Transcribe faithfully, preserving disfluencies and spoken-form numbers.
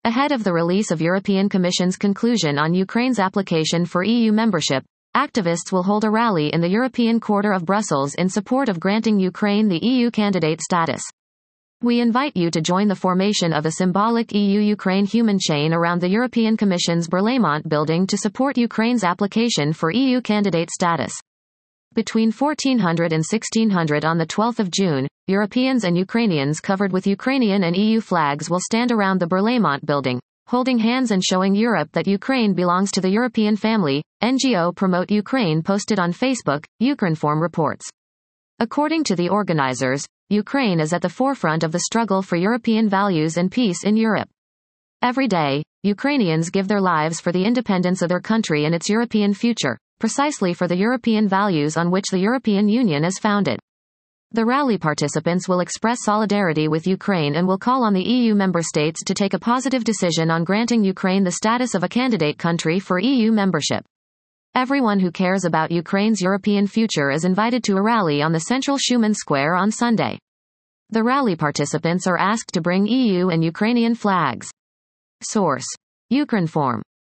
Ahead of the release of European Commission's conclusion on Ukraine's application for E U membership, activists will hold a rally in the European Quarter of Brussels in support of granting Ukraine the E U candidate status. We invite you to join the formation of a symbolic E U-Ukraine human chain around the European Commission's Berlaymont building to support Ukraine's application for E U candidate status. Between fourteen hundred and sixteen hundred on the twelfth of June, Europeans and Ukrainians covered with Ukrainian and E U flags will stand around the Berlaymont building, holding hands and showing Europe that Ukraine belongs to the European family, N G O Promote Ukraine posted on Facebook, Ukrinform reports. According to the organizers, Ukraine is at the forefront of the struggle for European values and peace in Europe. Every day, Ukrainians give their lives for the independence of their country and its European future, precisely for the European values on which the European Union is founded. The rally participants will express solidarity with Ukraine and will call on the E U member states to take a positive decision on granting Ukraine the status of a candidate country for E U membership. Everyone who cares about Ukraine's European future is invited to a rally on the central Schuman Square on Sunday. The rally participants are asked to bring E U and Ukrainian flags. Source: Ukrinform.